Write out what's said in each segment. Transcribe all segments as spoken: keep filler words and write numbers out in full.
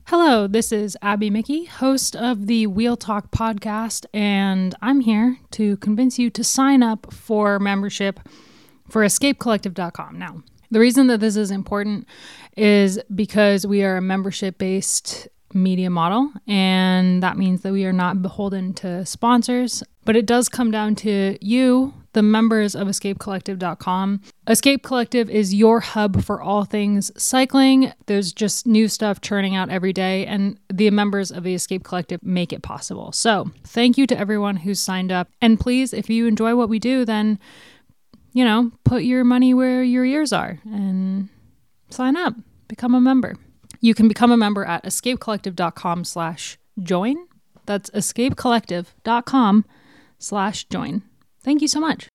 Hello, this is Abby Mickey, host of the Wheel Talk podcast, and I'm here to convince you to sign up for membership for escape collective dot com. Now, the reason that this is important is because we are a membership-based media model, and that means that we are not beholden to sponsors, but it does come down to you, the members of escape collective dot com. Escape Collective is your hub for all things cycling. There's just new stuff churning out every day, and the members of the Escape Collective make it possible. So thank you to everyone who's signed up. And please, if you enjoy what we do, then, you know, put your money where your ears are and sign up, become a member. You can become a member at escape collective dot com slash join. That's escape collective dot com slash join. Thank you so much.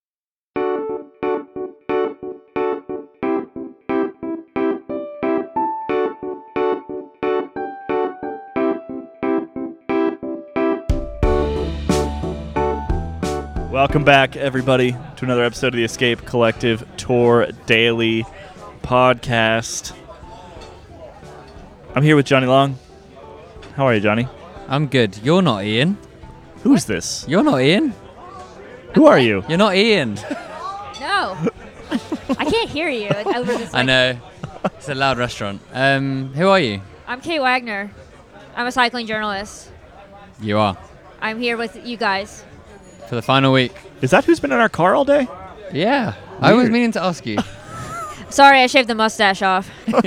Welcome back, everybody, to another episode of the Escape Collective Tour Daily Podcast. I'm here with Johnny Long. How are you, Johnny? I'm good. You're not Ian. Who's this? You're not Ian. Who are you? You're not Ian. No. I can't hear you over this. I know. It's a loud restaurant. Um, who are you? I'm Kate Wagner. I'm a cycling journalist. You are. I'm here with you guys. For the final week. Is that who's been in our car all day? Yeah. Weird. I was meaning to ask you. Sorry, I shaved the mustache off.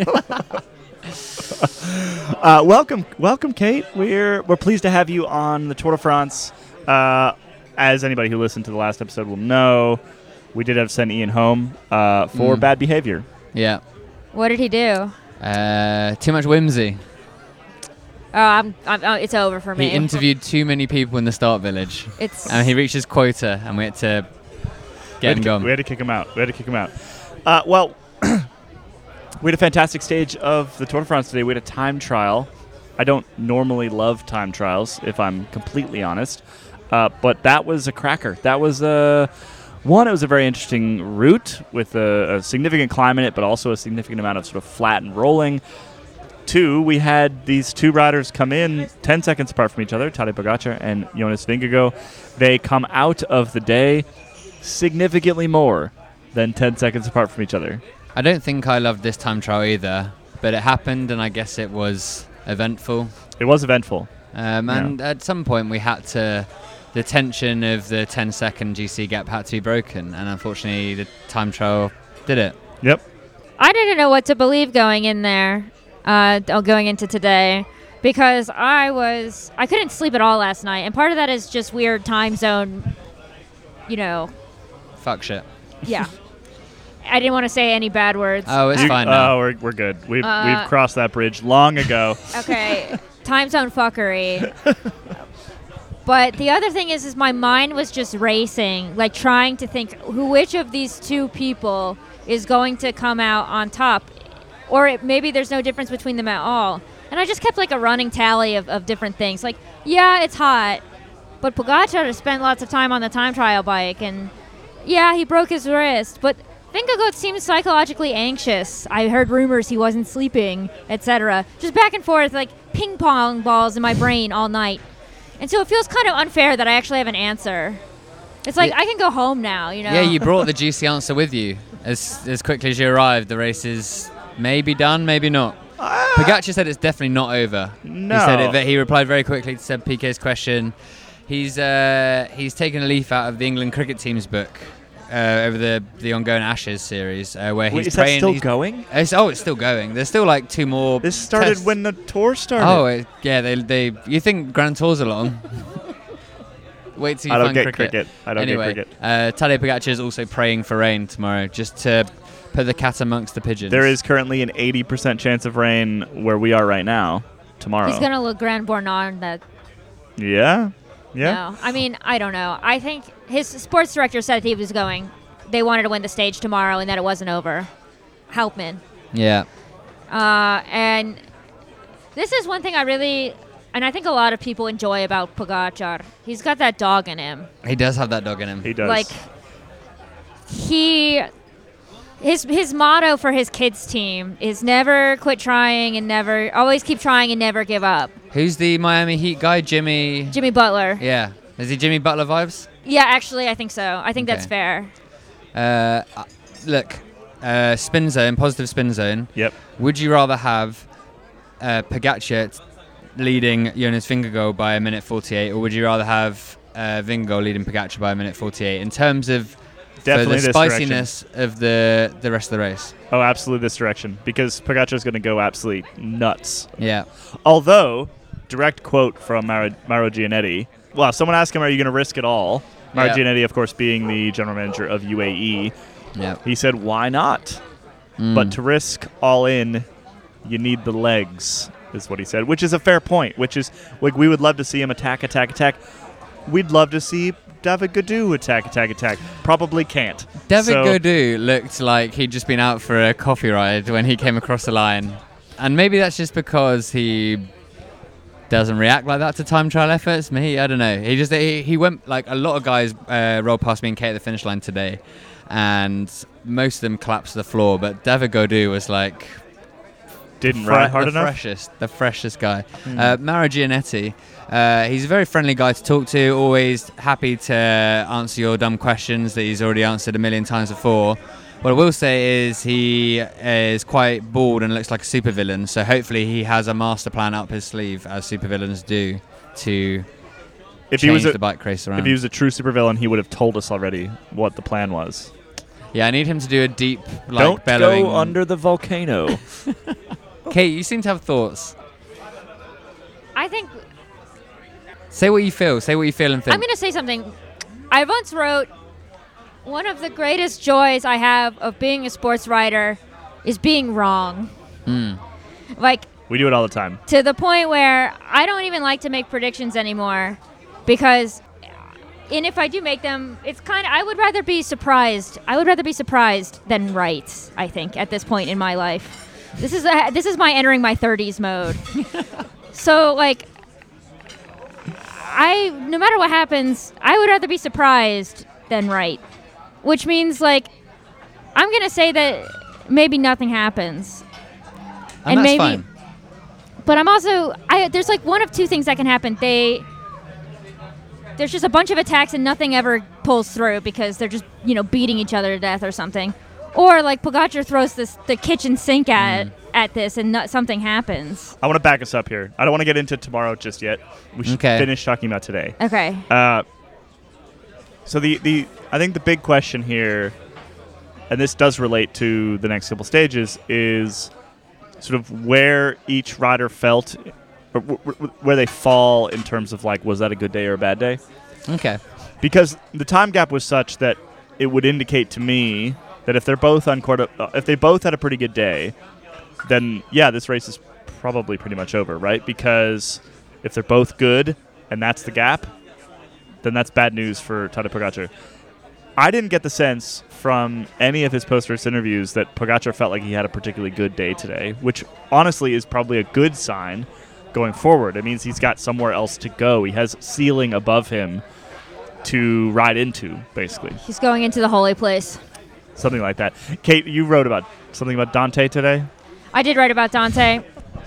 uh, welcome, welcome, Kate. We're we're pleased to have you on the Tour de France. Uh, as anybody who listened to the last episode will know, we did have to send Ian home uh, for mm. bad behavior. Yeah. What did he do? Uh, too much whimsy. Oh, I'm, I'm, oh, it's over for me. He interviewed too many people in the start village. It's and he reached his quota, and we had to get him gone. We had to kick him out. We had to kick him out. Uh, well, we had a fantastic stage of the Tour de France today. We had a time trial. I don't normally love time trials, if I'm completely honest. Uh, but that was a cracker. That was a... One, it was a very interesting route with a, a significant climb in it, but also a significant amount of sort of flat and rolling. Two, we had these two riders come in ten seconds apart from each other, Tadej Pogacar and Jonas Vingegaard. They come out of the day significantly more than ten seconds apart from each other. I don't think I loved this time trial either, but it happened, and I guess it was eventful. It was eventful. Um, and yeah. At some point we had to... The tension of the ten-second G C gap had to be broken, and unfortunately the time trial did it. Yep. I didn't know what to believe going in there. Uh, going into today, because I was I couldn't sleep at all last night, and part of that is just weird time zone, you know. Fuck shit. Yeah. I didn't want to say any bad words. Oh, it's you, fine now. Oh, we're we're good. We've uh, we've crossed that bridge long ago. Okay, time zone fuckery. But the other thing is, is my mind was just racing, like trying to think who, which of these two people is going to come out on top. Or it, maybe there's no difference between them at all. And I just kept like a running tally of, of different things. Like, yeah, it's hot, but Pogacar has spent lots of time on the time trial bike. And yeah, he broke his wrist. But Vingegaard seems psychologically anxious. I heard rumors he wasn't sleeping, et cetera. Just back and forth, like ping pong balls in my brain all night. And so it feels kind of unfair that I actually have an answer. It's like, yeah. I can go home now, you know? Yeah, you brought the G C answer with you. As, as quickly as you arrived, the race is... Maybe done, maybe not. Uh, Pogacar said it's definitely not over. No. He said it, that he replied very quickly to Seb P K's question. He's uh, he's taken a leaf out of the England cricket team's book uh, over the, the ongoing Ashes series, uh, where Wait, he's is praying. Is that still going? It's, oh, it's still going. There's still like two more. This started tests. when the tour started. Oh, it, yeah. They they. You think Grand Tours are long? Wait till you I don't find get cricket. cricket. I don't anyway, get cricket. Uh, Tadej Pogacar is also praying for rain tomorrow, just to put the cat amongst the pigeons. There is currently an eighty percent chance of rain where we are right now tomorrow. He's going to look Grand Bournon that... Yeah? Yeah? No. I mean, I don't know. I think his sports director said he was going. They wanted to win the stage tomorrow and that it wasn't over. Hauptmann. Yeah. Uh, and this is one thing I really... And I think a lot of people enjoy about Pogacar. He's got that dog in him. He does have that dog in him. He does. Like, he... his his motto for his kids team is never quit trying and never always keep trying and never give up. Who's the Miami Heat guy? Jimmy. Jimmy Butler. Yeah. Is he Jimmy Butler vibes? Yeah, actually, I think so. I think Okay. that's fair. Uh, uh, look, uh, spin zone, positive spin zone. Yep. Would you rather have uh, Pogacar t- leading Jonas Vingegaard by a minute forty-eight, or would you rather have uh, Vingegaard leading Pogacar by a minute forty-eight? In terms of Definitely for the this spiciness of the the rest of the race. Oh, absolutely this direction, because Pogacar's going to go absolutely nuts. Yeah. Although, direct quote from Mauro, Mauro Gianetti. Well, someone asked him, are you going to risk it all? Mauro Yeah. Gianetti, of course, being the general manager of U A E. Yeah. He said, why not? Mm. But to risk all in, you need the legs, is what he said, which is a fair point, which is, like, we would love to see him attack, attack, attack. We'd love to see David Gaudu attack, attack, attack. Probably can't. David So- Gaudu looked like he'd just been out for a coffee ride when he came across the line. And maybe that's just because he doesn't react like that to time trial efforts. Me, I don't know. He just he, he went, like, a lot of guys uh, rolled past me and Kate at the finish line today, and most of them collapsed to the floor. But David Gaudu was like Didn't fre- ride hard the enough? freshest, the freshest guy. Uh, Mauro Gianetti, uh, he's a very friendly guy to talk to. Always happy to answer your dumb questions that he's already answered a million times before. What I will say is he is quite bald and looks like a supervillain, so hopefully he has a master plan up his sleeve, as supervillains do, to If change he was a, the bike race around. if he was a true supervillain, he would have told us already what the plan was. Yeah, I need him to do a deep, like, Don't bellowing. go under the volcano. Kate, you seem to have thoughts. I think Say what you feel. Say what you feel and think. I'm going to say something. I once wrote, one of the greatest joys I have of being a sports writer is being wrong. Mm. Like, We do it all the time. to the point where I don't even like to make predictions anymore, because, and if I do make them, it's kind of, I would rather be surprised. I would rather be surprised than right, I think, at this point in my life. This is a, this is my entering my thirties mode. So, like, I, no matter what happens, I would rather be surprised than right. Which means, like, I'm going to say that maybe nothing happens. and, and that's maybe- fine. But I'm also, I there's like one of two things that can happen. They, there's just a bunch of attacks and nothing ever pulls through because they're just, you know, beating each other to death or something. Or like Pogacar throws this the kitchen sink at at this and not, something happens. I want to back us up here. I don't want to get into tomorrow just yet. We should Okay. finish talking about today. Okay. Uh, so the, the I think the big question here, and this does relate to the next couple stages, is sort of where each rider felt, or w- w- where they fall in terms of, like, was that a good day or a bad day? Okay. Because the time gap was such that it would indicate to me that if they're both on quarter, uh, if they both had a pretty good day, then yeah, this race is probably pretty much over, right? Because if they're both good and that's the gap, then that's bad news for Tadej Pogacar. I didn't get the sense from any of his post-race interviews that Pogacar felt like he had a particularly good day today, which honestly is probably a good sign going forward. It means he's got somewhere else to go. He has ceiling above him to ride into, basically. He's going into the holy place. Something like that. Kate, you wrote about something about Dante today? I did write about Dante.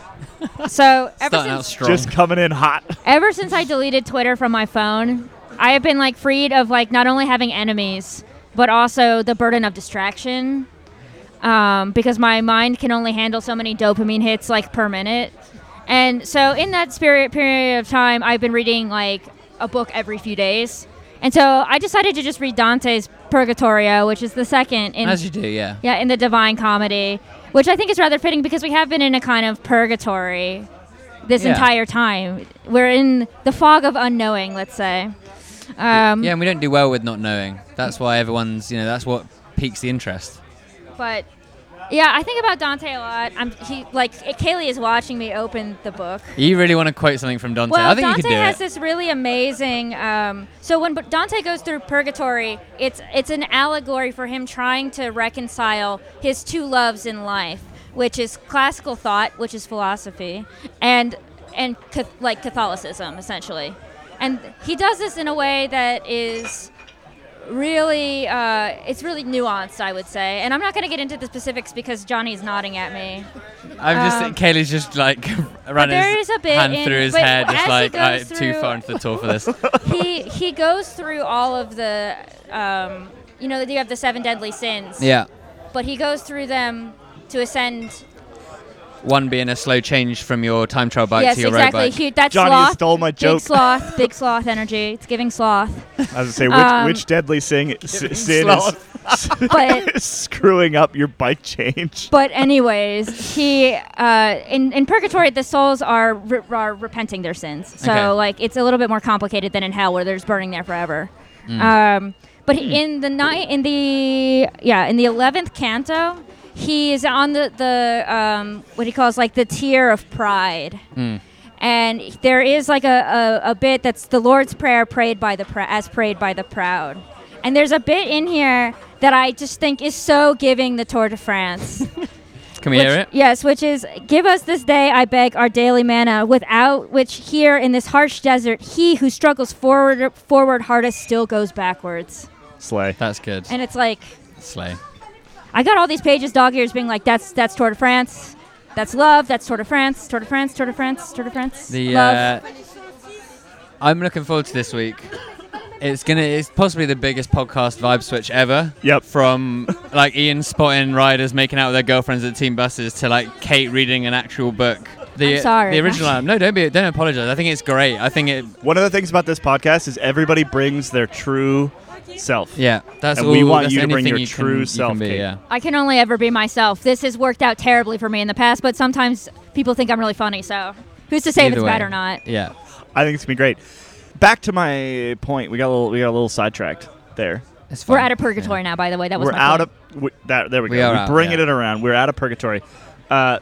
So ever Starting out since strong. Just coming in hot. ever since I deleted Twitter from my phone, I have been like freed of like not only having enemies, but also the burden of distraction. Um, because my mind can only handle so many dopamine hits like per minute. And so in that spirit period of time, I've been reading like a book every few days. And so I decided to just read Dante's Purgatorio, which is the second in As you do, yeah. yeah, in the Divine Comedy, which I think is rather fitting because we have been in a kind of purgatory this Yeah. entire time. We're in the fog of unknowing, let's say. Um, Yeah, and we don't do well with not knowing. That's why everyone's, you know, that's what piques the interest. But yeah, I think about Dante a lot. I'm he like Kaylee is watching me open the book. You really want to quote something from Dante? Well, I think Dante you could do has it. this really amazing. Um, so when B- Dante goes through purgatory, it's it's an allegory for him trying to reconcile his two loves in life, which is classical thought, which is philosophy, and and cath- like Catholicism, essentially. And he does this in a way that is really, uh, it's really nuanced, I would say. And I'm not going to get into the specifics because Johnny's nodding at me. I'm just Um, Kaylee's just like running there his is a bit hand in- through his but hair, as just he like goes I, too through- far into the tour for this. he he goes through all of the, um, you know, you have the seven deadly sins. Yeah. But he goes through them to ascend. One being a slow change from your time trial bike yes, to your exactly. road bike. He, that's Johnny, you sloth. stole my Big joke. sloth. Big sloth energy. It's giving sloth. I was gonna say which, Um, which deadly sing, s- sin sloth. is But screwing up your bike change. But anyways, he uh, in in purgatory the souls are re- are repenting their sins. So Okay. like it's a little bit more complicated than in hell where there's burning there forever. Mm. Um, but in the night in the yeah in the eleventh canto, he is on the the um, what he calls like the tier of pride. Mm. And there is like a, a, a bit that's the Lord's Prayer prayed by the pr- as prayed by the proud. And there's a bit in here that I just think is so giving the Tour de France. Can we Which- hear it? Yes, which is, give us this day, I beg, our daily manna, without which here in this harsh desert, he who struggles forward forward hardest still goes backwards. Slay. That's good. And it's like, Slay. I got all these pages, dog ears, being like, that's that's Tour de France, that's love, that's Tour de France, Tour de France, Tour de France, Tour de France, The love. uh, I'm looking forward to this week. It's gonna. It's possibly the biggest podcast vibe switch ever. Yep. From like Ian spotting riders making out with their girlfriends at team buses to like Kate reading an actual book. The I'm sorry. the original album. No, don't be. Don't apologize. I think it's great. I think it. One of the things about this podcast is everybody brings their true self. Yeah. That's And all. we want that's you to bring anything your you true can, you self, can be, Kate. yeah. I can only ever be myself. This has worked out terribly for me in the past, but sometimes people think I'm really funny, so who's to say if Either it's way. bad or not? Yeah. I think it's gonna be great. Back to my point. We got a little. We got a little sidetracked there. It's We're fine. out of purgatory now, by the way. That was We're my out point. of we, that. There we, We go. are We're out, bringing yeah. it around. We're out of purgatory. Uh,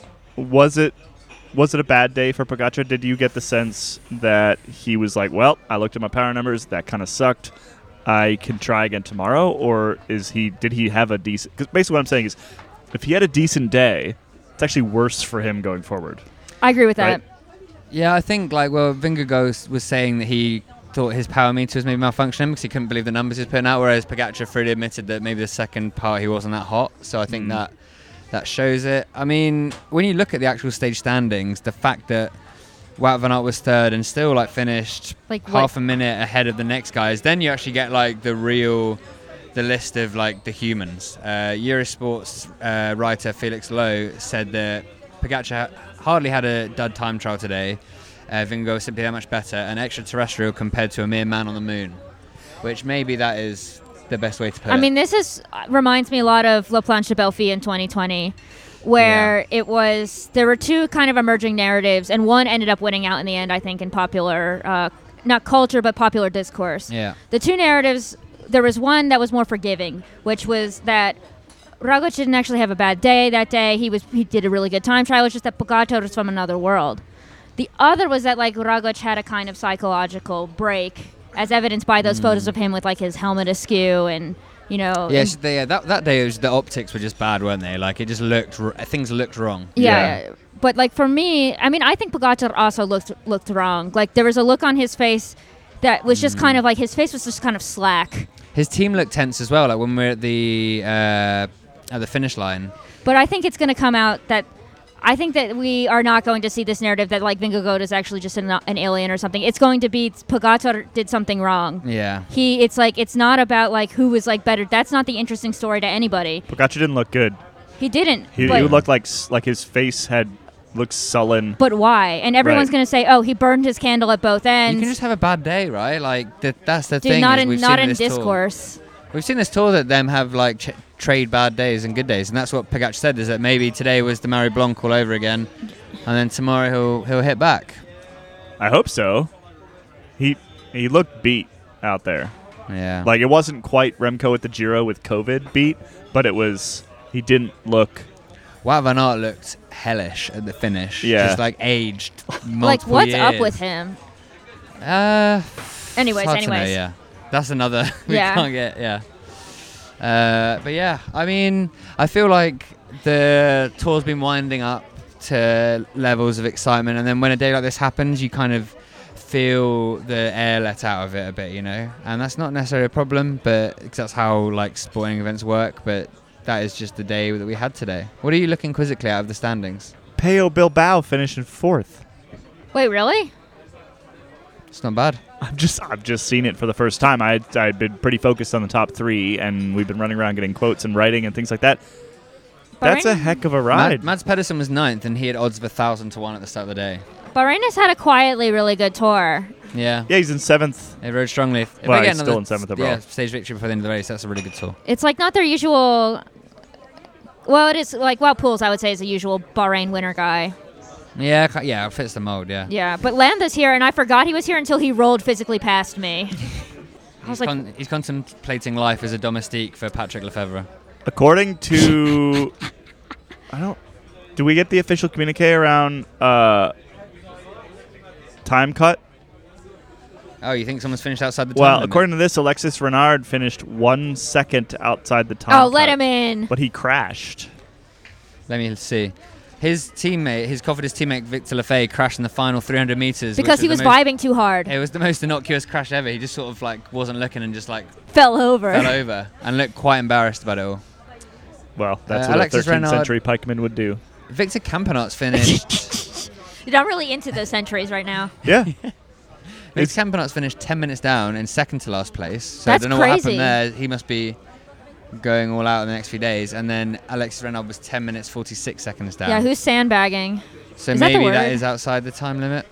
was it? Was it a bad day for Pogacar? Did you get the sense that he was like, "Well, I looked at my power numbers. That kind of sucked. I can try again tomorrow," or is he? Did he have a decent? Because basically, what I'm saying is, if he had a decent day, it's actually worse for him going forward. I agree with that. Right. Yeah, I think like well, Vingegaard was saying that he thought his power meter was maybe malfunctioning because he couldn't believe the numbers he was putting out, whereas Pogacar freely admitted that maybe the second part he wasn't that hot. So I think Mm. that that shows it. I mean, when you look at the actual stage standings, the fact that Wout van Aert was third and still like finished Like half what? a minute ahead of the next guys, then you actually get like the real the list of like the humans. Uh, Eurosport's uh, writer Felix Lowe said that Pogacar hardly had a dud time trial today. Uh, Vingegaard was simply that much better and extraterrestrial compared to a mere man on the moon, which maybe that is the best way to put I it. mean, this is uh, reminds me a lot of La Planche de Belfi in twenty twenty, where it was there were two kind of emerging narratives, and one ended up winning out in the end. I think in popular, uh, not culture, but popular discourse. yeah, The two narratives, there was one that was more forgiving, which was that Roglic didn't actually have a bad day that day. He was he did a really good time trial. It's just that Pogacar was from another world. The other was that like Roglic had a kind of psychological break, as evidenced by those photos of him with like his helmet askew and you know. yes, and- they, yeah, that that day it was, the optics were just bad, weren't they? Like it just looked r- things looked wrong. yeah. Yeah. But like for me, I mean, I think Pogacar also looked looked wrong. Like there was a look on his face that was just kind of like his face was just kind of slack. His team looked tense as well. Like when we we're at the uh, at the finish line. But I think it's going to come out that I think that we are not going to see this narrative that like Vingegaard is actually just an, an alien or something. It's going to be Pogacar did something wrong. Yeah. He, it's like it's not about like who was like better. That's not the interesting story to anybody. Pogacar didn't look good. He didn't. He, but, he looked like s- like his face had looked sullen. but why? And everyone's Right. going to say, "Oh, he burned his candle at both ends." You can just have a bad day, right? Like th- that's the Dude, thing. not is in we've not seen in this tour. discourse. We've seen this tour that them have like ch- trade bad days and good days, and that's what Pogacar said. Is that maybe today was the Marie Blanc all over again, and then tomorrow he'll he'll hit back. I hope so. He he looked beat out there. Yeah. Like it wasn't quite Remco at the Giro with COVID beat, but it was. He didn't look. Wout van Aert looked hellish at the finish. Yeah. Just like aged Like, multiple what's years. up with him? Uh. Anyways, it's hard to know, anyways. yeah. That's another. we Yeah. can't get. Yeah. Uh, but yeah, I mean, I feel like the tour's been winding up to levels of excitement, and then when a day like this happens, you kind of feel the air let out of it a bit, you know, and that's not necessarily a problem, but cause that's how like sporting events work. But that is just the day that we had today. What are you looking quizzically out of the standings? Pello Bilbao finished in fourth. Wait, really? It's not bad. I've just I've just seen it for the first time. I I'd been pretty focused on the top three, and we've been running around getting quotes and writing and things like that. That's a Bahrain- heck of a ride. Mads Pedersen was ninth, and he had odds of a thousand to one at the start of the day. Bahrain has had a quietly really good tour. Yeah, Yeah, he's in seventh. they rode strongly. If Well, they get he's still another in seventh s- overall. Yeah, stage victory before the end of the race. That's a really good tour. It's like not their usual. Well, it is like Wout Poels, I would say, is a usual Bahrain winner guy. Yeah, ca- yeah, it fits the mold. Yeah. Yeah, but Landa's here, and I forgot he was here until he rolled physically past me. I He's, was like, con- he's contemplating life as a domestique for Patrick Lefevre. According to, I don't. Do we get the official communique around uh, time cut? Oh, you think someone's finished outside the time Well, limit? according to this, Alexis Renard finished one second outside the time. oh, let cut, him in. But he crashed. Let me see. His teammate, his Cofidis teammate Victor Lefay, crashed in the final three hundred meters Because which he was the most, vibing too hard. It was the most innocuous crash ever. He just sort of like wasn't looking and just like Fell over. fell over and looked quite embarrassed about it all. Well, that's Uh, what Alexis a thirteenth Renard- century pikeman would do. Victor Campenot's finished. Dude, I'm really into those centuries right now. Yeah. Victor Campenot's finished ten minutes down in second to last place. So That's I don't know what crazy. happened there. He must be going all out in the next few days. And then Alexis Renard was ten minutes forty-six seconds down. Yeah, who's sandbagging? so is that the maybe that word? is outside the time limit.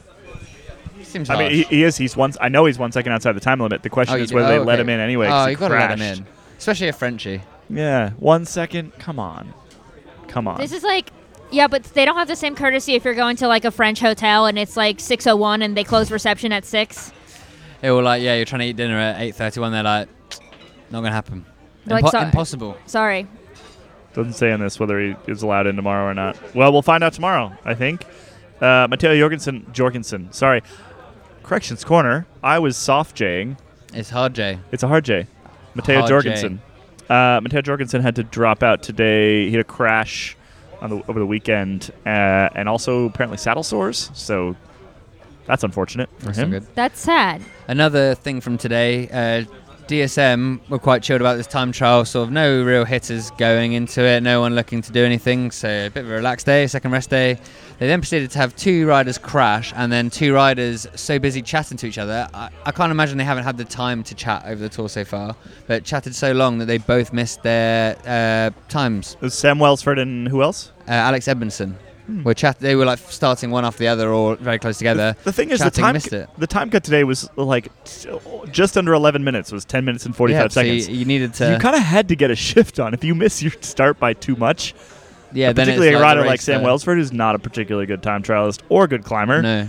Seems I mean, he, harsh. he is. He's one. I know he's one second outside the time limit. The question Oh, you is do- whether oh, they let okay. him in anyway. 'cause Oh, he you got to let him crashed. in. Especially a Frenchie. Yeah, one second. Come on, come on. This is like, yeah, but they don't have the same courtesy if you're going to like a French hotel and it's like six oh one and they close reception at six. They were like, yeah, you're trying to eat dinner at eight thirty-one. They're like, not going to happen. They're like, Impo- sorry. impossible. Sorry. Doesn't say in this whether he is allowed in tomorrow or not. Well, we'll find out tomorrow, I think. Uh, Matteo Jorgensen, Jorgensen, sorry. Corrections corner. I was soft Jing. It's hard, Jay. It's a hard J. Matteo Hard Jorgensen. Uh, Matteo Jorgensen had to drop out today. He had a crash on the, over the weekend, uh, and also apparently saddle sores. So that's unfortunate for That's him. not good. That's sad. Another thing from today, uh, D S M were quite chilled about this time trial, sort of no real hitters going into it, no one looking to do anything, so a bit of a relaxed day, second rest day. They then proceeded to have two riders crash and then two riders so busy chatting to each other. I, I can't imagine they haven't had the time to chat over the tour so far, but chatted so long that they both missed their uh, times. It was Sam Welsford and who else? Uh, Alex Edmondson. Hmm. Were chat- they were like starting one after the other or very close together. The thing is, the Chatting time missed it. the time cut today was like t- just under eleven minutes. It was ten minutes and forty-five Yeah, so you, seconds. you needed So to... you kind of had to get a shift on. If you miss your start by too much, yeah, uh, then it's particularly a like the rider race like Sam there. Welsford, who's not a particularly good time trialist or good climber, No.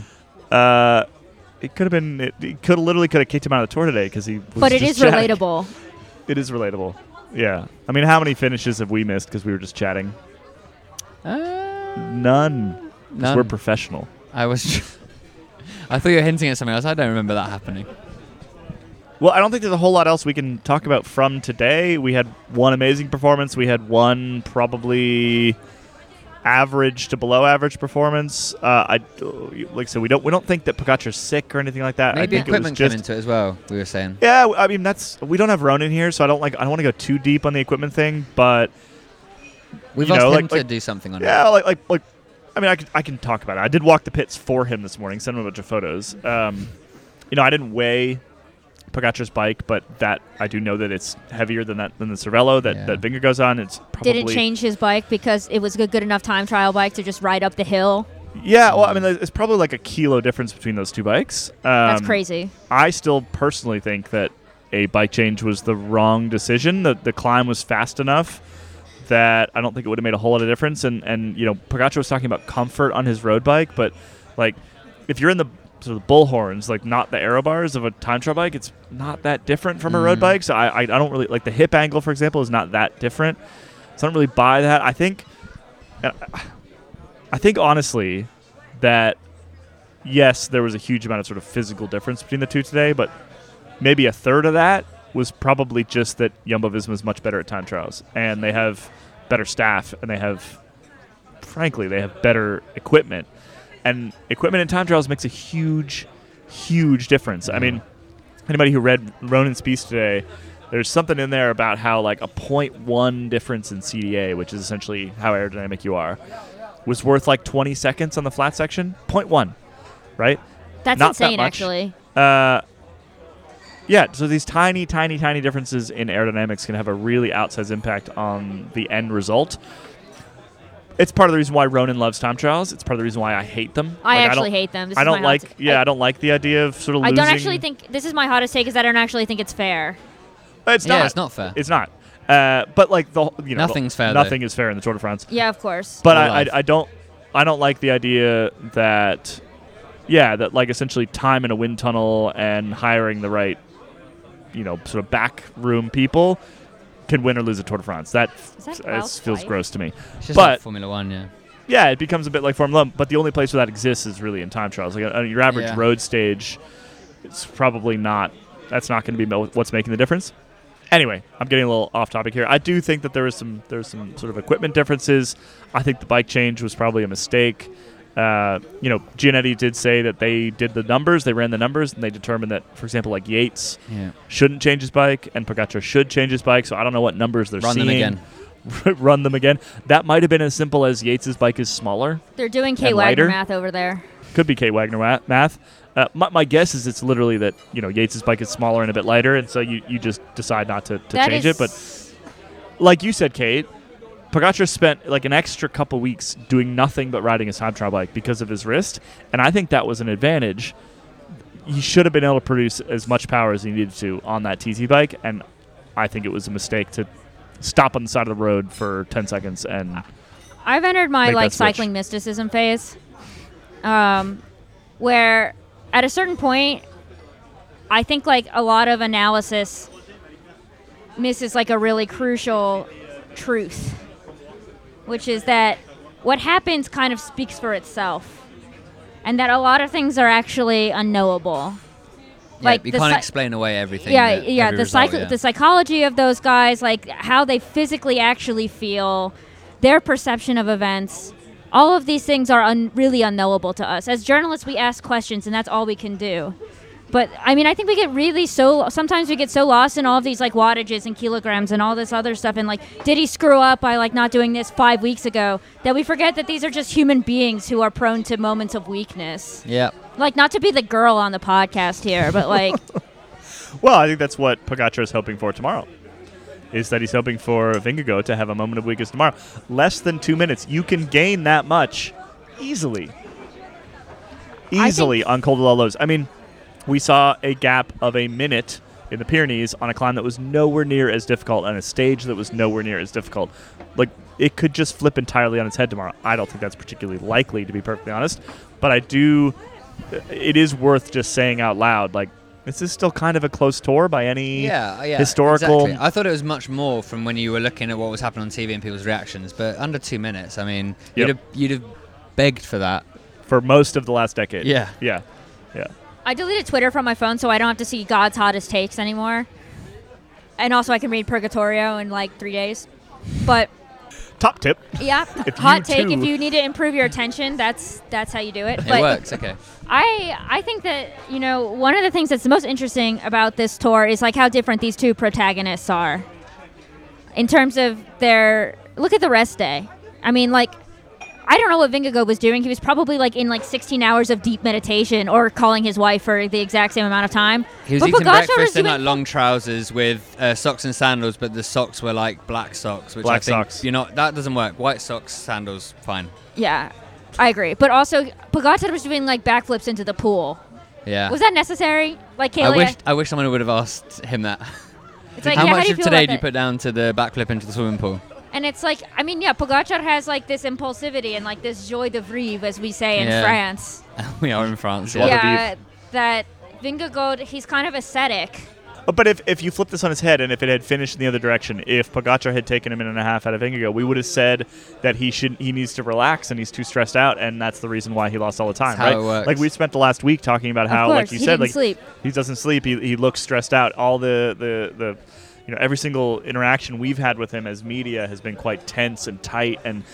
uh, it could have been. It, it could literally could have kicked him out of the tour today because he. Was But it just is chatting. relatable. It is relatable. Yeah, I mean, how many finishes have we missed because we were just chatting? Uh, None. 'Cause None. we're professional. I was. I thought you were hinting at something else. I don't remember that happening. Well, I don't think there's a whole lot else we can talk about from today. We had one amazing performance. We had one probably average to below average performance. Uh, I like so we don't we don't think that Pogacar's sick or anything like that. Maybe I think it was equipment just came into it as well. We were saying. yeah. I mean that's we don't have Ronan here, so I don't like I don't want to go too deep on the equipment thing, but We've you asked know, him like- to like- do something on yeah, it. like like like I mean I can I can talk about it. I did walk the pits for him this morning. Sent him a bunch of photos. Um, you know I didn't weigh Pogacar's bike, but that I do know that it's heavier than that than the Cervelo that Yeah. that Vingegaard goes on. It's probably Didn't change his bike because it was a good enough time trial bike to just ride up the hill. Yeah, well, I mean, it's probably like a kilo difference between those two bikes. Um, That's crazy. I still personally think that a bike change was the wrong decision. The the climb was fast enough that I don't think it would have made a whole lot of difference. And and you know, Pogacar was talking about comfort on his road bike, but like if you're in the sort of the bullhorns, like not the aero bars of a time trial bike, it's not that different from a road Mm. bike. So I, I I don't really like the hip angle, for example, is not that different. So I don't really buy that. I think. Uh, I think honestly that yes, there was a huge amount of sort of physical difference between the two today, but maybe a third of that was probably just that Jumbo-Visma is much better at time trials, and they have better staff, and they have, frankly, they have better equipment, and equipment in time trials makes a huge, huge difference. I mean, anybody who read Ronan's piece today, there's something in there about how like a zero point one difference in C D A, which is essentially how aerodynamic you are, was worth like twenty seconds on the flat section. zero point one, right? That's Not insane, that much. actually. Uh, yeah, so these tiny, tiny, tiny differences in aerodynamics can have a really outsized impact on the end result. It's part of the reason why Ronan loves time trials. It's part of the reason why I hate them. I Like, actually don't, hate them. This I is don't my like. hot t- yeah, I, I, don't like the idea of sort of I losing. don't actually think this is my hottest take. Is I don't actually think it's fair. It's Yeah, not. it's not fair. It's not. Uh, but like the whole- you know, Nothing's the, fair, though. Nothing is fair in the Tour de France. Yeah, of course. But Or I, I, life. I don't. I don't like the idea that. Yeah, that like essentially time in a wind tunnel and hiring the right, you know, sort of back room people can win or lose a Tour de France. That, Is that f- Klaus feels Schwab? gross to me. It's just but like Formula One, yeah. yeah, it becomes a bit like Formula One, but the only place where that exists is really in time trials. Like uh, your average Yeah. road stage, it's probably not. That's not going to be mo- what's making the difference. Anyway, I'm getting a little off topic here. I do think that there was some there's some sort of equipment differences. I think the bike change was probably a mistake. Uh, you know, Gianetti did say that they did the numbers, they ran the numbers, and they determined that, for example, like Yates Yeah. shouldn't change his bike, and Pogacar should change his bike. So I don't know what numbers they're Run seeing. them again. Run them again. That might have been as simple as Yates's bike is smaller. They're doing K And Wagner lighter? math over there. Could be Kate Wagner wa- math. Uh, my, my guess is it's literally that, you know, Yates's bike is smaller and a bit lighter, and so you, you just decide not to, to That change is- it. But like you said, Kate, Pogacar spent like an extra couple weeks doing nothing but riding his time trial bike because of his wrist, and I think that was an advantage. He should have been able to produce as much power as he needed to on that T T bike, and I think it was a mistake to stop on the side of the road for ten seconds and I've entered my Make like that switch. cycling mysticism phase, um, where at a certain point, I think like a lot of analysis misses like a really crucial truth, which is that what happens kind of speaks for itself, and that a lot of things are actually unknowable. Yeah, Like you the can't psy- explain away everything. Yeah, that- yeah. every The result, psych- yeah. the psychology of those guys, like how they physically actually feel, their perception of events, all of these things are un- really unknowable to us. As journalists, we ask questions, and that's all we can do. But I mean, I think we get really so. Sometimes we get so lost in all of these like wattages and kilograms and all this other stuff, and like, did he screw up by like not doing this five weeks ago? That we forget that these are just human beings who are prone to moments of weakness. Yeah. Like, not to be the girl on the podcast here, but like. Well, I think that's what Pogacar is hoping for tomorrow. Is that he's hoping for Vingegaard to have a moment of weakness tomorrow. Less than two minutes. You can gain that much easily. Easily on Col de I mean, we saw a gap of a minute in the Pyrenees on a climb that was nowhere near as difficult and a stage that was nowhere near as difficult. Like, it could just flip entirely on its head tomorrow. I don't think that's particularly likely, to be perfectly honest. But I do... It is worth just saying out loud, like, this is still kind of a close tour by any Yeah, yeah, historical... Exactly. I thought it was much more from when you were looking at what was happening on T V and people's reactions, but under two minutes, I mean, Yep. you'd have you'd have begged for that. For most of the last decade. Yeah. Yeah. Yeah. I deleted Twitter from my phone so I don't have to see God's hottest takes anymore. And also I can read Purgatorio in like three days. But Top tip. yeah, If hot you take. too- If you need to improve your attention, that's that's how you do it. It But works, okay. I I think that, you know, one of the things that's the most interesting about this tour is like how different these two protagonists are. In terms of their look at the rest day. I mean, like, I don't know what Vingegaard was doing. He was probably like in like sixteen hours of deep meditation or calling his wife for the exact same amount of time. He was But eating Pogacar was breakfast in doing- like long trousers with uh, socks and sandals, but the socks were like black socks, which I Black think socks. you know that doesn't work. White socks, sandals, fine. Yeah, I agree. But also, Pogacar was doing like backflips into the pool. Yeah. Was that necessary? Like, I Kaylee, wish I wish someone would have asked him that. it's like, how yeah, much how do you of feel today about do you that? put down to the backflip into the swimming pool? And it's like, I mean, yeah, Pogacar has like this impulsivity and like this joie de vivre, as we say in Yeah. France. We are in France. Joie Yeah. de Yeah, that Vingegaard, he's kind of ascetic. Oh, But if, if you flip this on his head and if it had finished in the other direction, if Pogacar had taken a minute and a half out of Vingegaard, we would have said that he should he needs to relax and he's too stressed out, and that's the reason why he lost all the time, That's how right? it works. Like we spent the last week talking about Of how, course, like you he said, didn't like sleep. he doesn't sleep. He he looks stressed out. All the the the you know every single interaction we've had with him as media has been quite tense and tight, and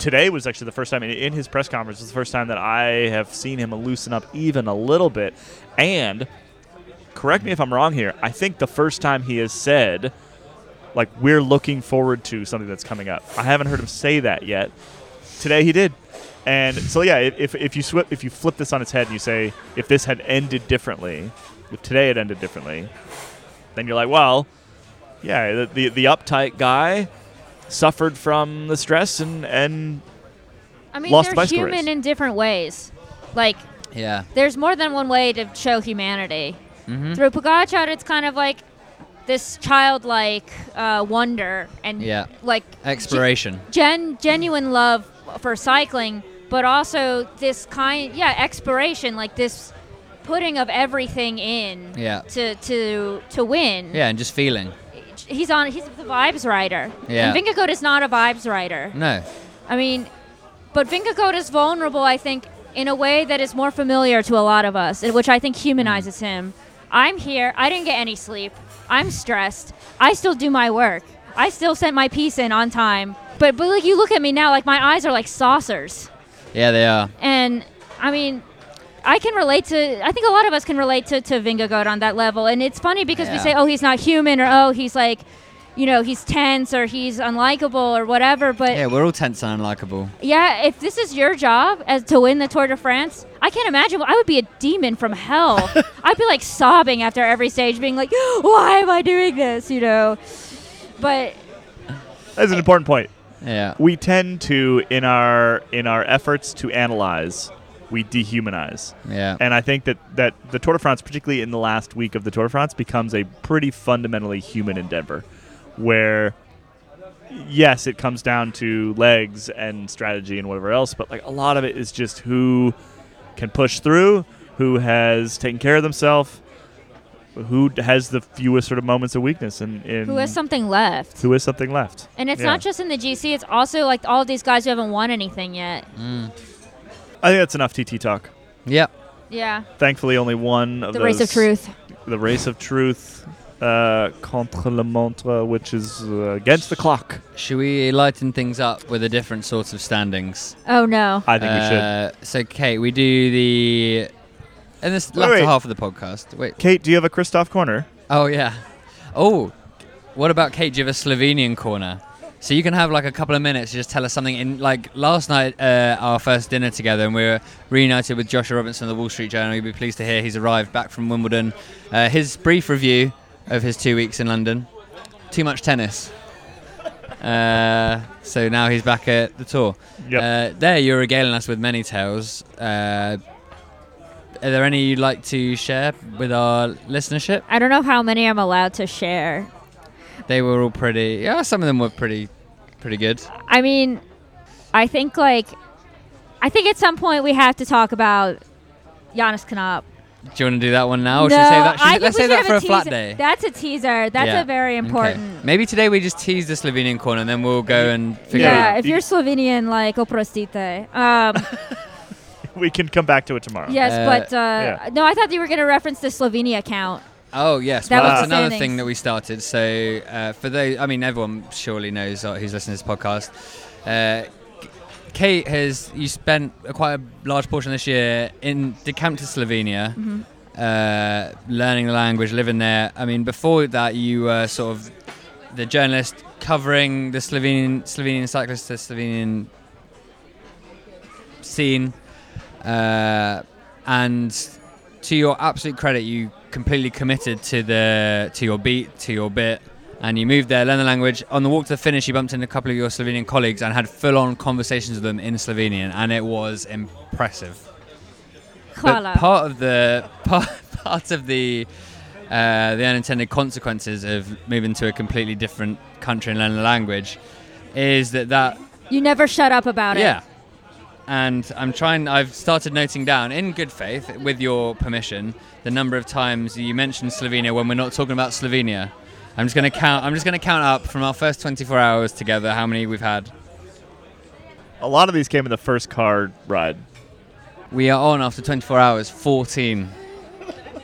today was actually the first time in, in his press conference. Was the first time that I have seen him loosen up even a little bit. And correct me if I'm wrong here. I think the first time he has said, like, we're looking forward to something that's coming up. I haven't heard him say that yet. Today he did. And so, yeah, if if you sw- if you flip this on its head and you say, if this had ended differently, if today had ended differently, then you're like, well, yeah, the the, the uptight guy suffered from the stress and, and I mean, lost the they're bicycle human race. in different ways. Like, Yeah. there's more than one way to show humanity. Mm-hmm. Through Pogacar, it's kind of like this childlike uh, wonder and Yeah. like Exploration. gen genuine love for cycling, but also this kind, yeah, exploration, like this putting of everything in Yeah. to to to win. Yeah, and just feeling. He's on. He's the vibes rider. Yeah. And Vingegaard is not a vibes rider. No. I mean, but Vingegaard is vulnerable, I think, in a way that is more familiar to a lot of us, and which I think humanizes him. I'm here. I didn't get any sleep. I'm stressed. I still do my work. I still sent my piece in on time. But but like, you look at me now, like my eyes are like saucers. Yeah, they are. And I mean, I can relate to. I think a lot of us can relate to to Vingegaard on that level. And it's funny because we Yeah. say, oh, he's not human, or oh, he's like, you know, he's tense, or he's unlikable, or whatever. But Yeah, we're all tense and unlikable. yeah, if this is your job as to win the Tour de France, I can't imagine. I would be a demon from hell. I'd be like sobbing after every stage, being like, "Why am I doing this?" You know. But That's an important point. Yeah. We tend to, in our in our efforts to analyze, we dehumanize. Yeah. And I think that, that the Tour de France, particularly in the last week of the Tour de France, becomes a pretty fundamentally human endeavor, where, yes, it comes down to legs and strategy and whatever else, but like a lot of it is just who can push through, who has taken care of themselves, who has the fewest sort of moments of weakness, and in who has something left? who has something left. And it's Yeah. not just in the G C; it's also like all of these guys who haven't won anything yet. Mm. I think that's enough T T talk. Yep. Yeah, Thankfully, only one of the those. race of truth. The race of truth, uh, contre la montre, which is uh, against the clock. Should we lighten things up with a different sorts of standings? Oh no! I think we should. Uh, so, Kate, we do the in this Wait, latter wait. half of the podcast. Wait. Kate, do you have a Christoph corner? Oh yeah. Oh, what about Kate? Do you have a Slovenian corner? So you can have like a couple of minutes to just tell us something. In like last night, uh, our first dinner together, and we were reunited with Joshua Robinson of the Wall Street Journal. You'll be pleased to hear he's arrived back from Wimbledon. Uh, his brief review of his two weeks in London. Too much tennis. Uh, so now he's back at the tour. Yep. Uh, there, you're regaling us with many tales. Uh, are there any you'd like to share with our listenership? I don't know how many I'm allowed to share. They were all pretty. Yeah, some of them were pretty, pretty good. I mean, I think like, I think at some point we have to talk about Jonas Knopp. Do you want to do that one now? Or no, should we save that? Should I we- think let's we save should that have for a, teaser. flat day. That's a teaser. That's Yeah. a very Okay. important. Maybe today we just tease the Slovenian corner, and then we'll go and figure Yeah, out. if you're Slovenian, like oprostite. Um, We can come back to it tomorrow. yes, Uh, but uh, yeah. no, I thought you were going to reference the Slovenia account. Oh yes, That well, was that's the another standings. thing that we started. So uh, for those, I mean, everyone surely knows uh, who's listening to this podcast. Uh, K- Kate has you spent a quite a large portion this year in decamped to Slovenia, Mm-hmm. uh, learning the language, living there. I mean, before that, you were sort of the journalist covering the Slovenian Slovenian cyclist, the Slovenian scene, uh, and to your absolute credit, you completely committed to the to your beat, to your bit, and you moved there, learned the language. On the walk to the finish, you bumped into a couple of your Slovenian colleagues and had full-on conversations with them in Slovenian, and it was impressive. But Hvala. part of the part, part of the uh, the unintended consequences of moving to a completely different country and learning the language is that that You never shut up about yeah. it. And I'm trying, I've started noting down, in good faith, with your permission, the number of times you mentioned Slovenia when we're not talking about Slovenia. I'm just going to count, I'm just going to count up from our first twenty-four hours together how many we've had. A lot of these came in the first car ride. We are on, after twenty-four hours, fourteen.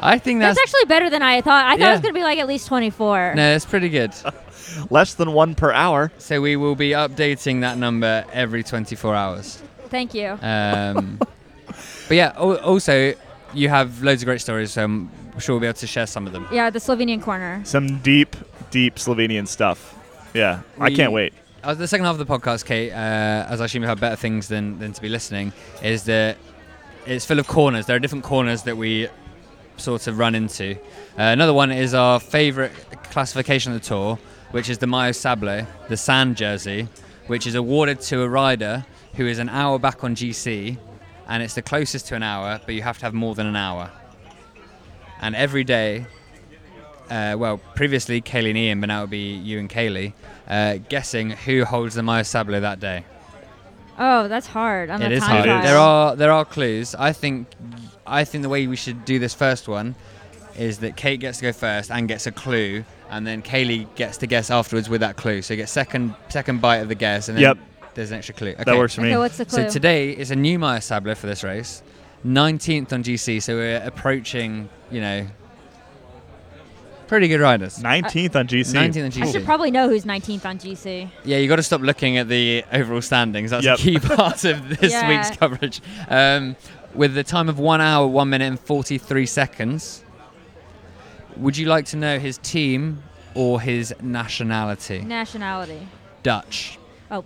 I think That's that's, actually better than I thought. I thought Yeah. it was going to be like at least twenty-four. no, it's pretty good. Less than one per hour. So we will be updating that number every twenty-four hours. Thank you. Um, but yeah, al- also you have loads of great stories, so I'm sure we'll be able to share some of them. Yeah, the Slovenian corner. Some deep, deep Slovenian stuff. Yeah, I We- can't wait. Uh, the second half of the podcast, Kate, uh, as I assume you have better things than, than to be listening, is that it's full of corners. There are different corners that we sort of run into. Uh, another one is our favourite classification of the tour, which is the Mayo Sable, the sand jersey, which is awarded to a rider who is an hour back on G C, and it's the closest to an hour, but you have to have more than an hour. And every day, uh, well, previously Kaylee and Ian, but now it'll be you and Kaylee, uh, guessing who holds the Mayo Sable that day. Oh, that's hard. On It the is time hard. trial. There are there are clues. I think I think the way we should do this first one is that Kate gets to go first and gets a clue, and then Kaylee gets to guess afterwards with that clue. So you get second second bite of the guess, and then Yep. there's an extra clue. Okay. That works for me. Okay, what's the clue? So today is a new Mayo Sable for this race, nineteenth on G C. So we're approaching, you know, pretty good riders. nineteenth on G C. nineteenth on G I C. should probably know who's nineteenth on G C. Yeah, you got to stop looking at the overall standings. That's Yep. a key part of this Yeah. week's coverage. Um, with the time of one hour, one minute, and forty-three seconds, would you like to know his team or his nationality? Nationality. Dutch.